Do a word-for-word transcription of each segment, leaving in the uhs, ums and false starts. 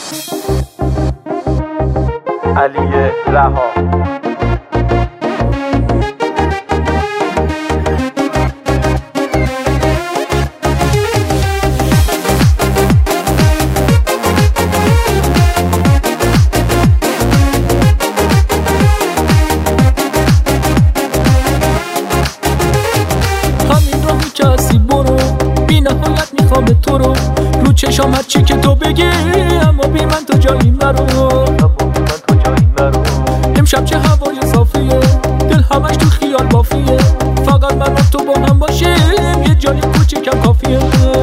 علی رها. به تو رو رو چشام هر چی که تو بگی، اما بی من تو جایی نرو. امشب چه هوای صافیه، دل همش تو خیال بافیه، فقط من و تو با هم باشیم، یه جای کوچیکم کافیه.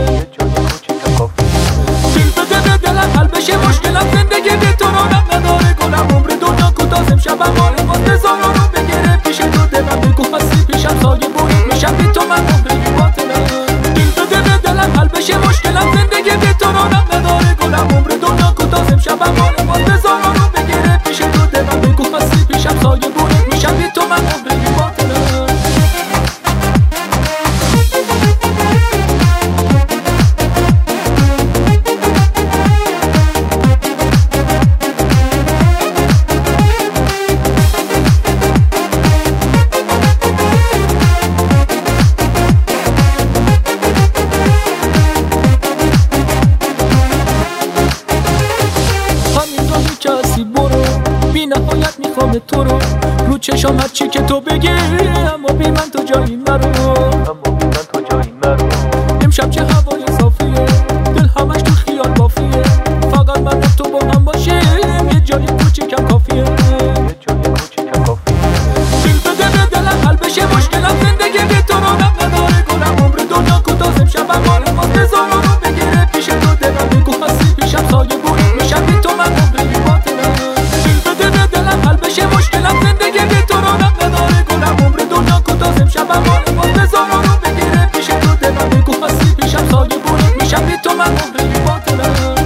دل بده به دلم حل بشه مشکلم، زندگی بی تو رونق نداره گلم، عمر دنیا کوتاه امشبم مال واسه زارا رو بگیره پیش تو، دلم بگو هستی پیشم سایه بونید میشم بی تو من عمری باطلم. حل بشه مشکلم، زندگی بی تو رونق نداره گلم، عمر دنیا کوتاه امشبم مال واسه زارا رو بگیره پیش تو، دلم بگو هستی پیشم سایه بونید میشم بی تو من عمری باطلم. نهایت میخوام تو رو رو چشام هر چی که تو بگی، اما بی من تو جایی نرو. امشب چه هوای صافیه، دل همش تو خیال بافیه، فقط من و تو با هم باشیم، یه جای کوچیکم کافیه. دل بده به دلم حل بشه مشکلم، زندگی بی تو رونق نداره گلم، عمر دنیا کوتاه امشبم مال واسه زارا رو بگیره پیش تو، دلم بگو هستی پیشم سایه بونید میشم بی تو من عمری باطلم. حل بشه مشکلم، زندگی بی تو رونق نداره گلم، عمر دنیا کوتاه امشبم مال واسه زارا رو بگیره پیش تو، دلم بگو هستی پیشم سایه بونید میشم بی تو من عمری باطلم.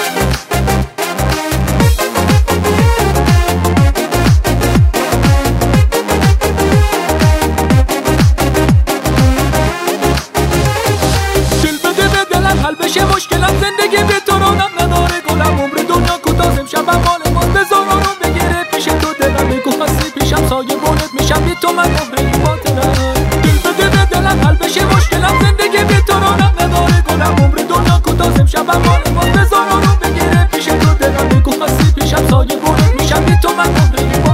دل بده به دلم حل بشه مشکلم، زندگی بی تو رونق نداره گلم، عمر دنیا کوتاه امشبم مال واسه زارا رو بگیره پیش تو، دلم بگو هستی پیشم سایه بونید میشم بی تو من عمری باطلم. دل بده به دلم حل بشه مشکلم، زندگی بی تو رونق نداره گلم، عمر دنیا کوتاه امشبم مال واسه زارا رو بگیره پیش تو، دلم بگو هستی پیشم سایه بونید میشم بی تو من عمری باطلم.